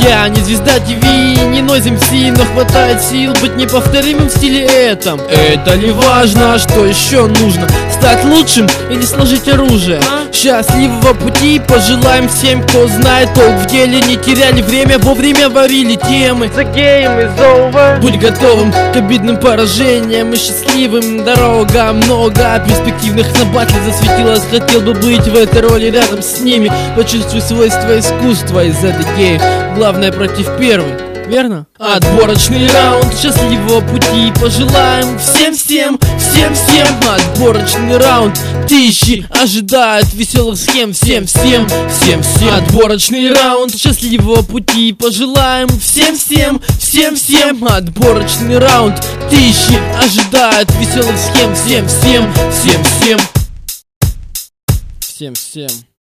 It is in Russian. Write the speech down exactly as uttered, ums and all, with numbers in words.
Я не звезда ТВ, не нойз эм си, но хватает сил быть неповторимым в стиле этом. Это не важно, что еще нужно, стать лучшим или сложить оружие. Счастливого пути пожелаем всем, кто знает толк в деле. Не теряли время, вовремя варили темы. The game is over. Будь готовым к обидным поражениям и счастливым дорогам. Много перспективных на батле засветилось. Хотел бы быть в этой роли рядом с ними. Почувствуй свойства искусства из этой гейм. Главное против первой, верно? Отборочный раунд, счастливого пути пожелаем всем-всем, всем-всем. Отборочный раунд, тысячи ожидают веселых схем. Всем-всем, всем-всем. Отборочный раунд, счастливого пути пожелаем всем-всем, всем-всем. Отборочный раунд, тысячи ожидают веселых схем. Всем-всем, всем-всем. Всем-всем.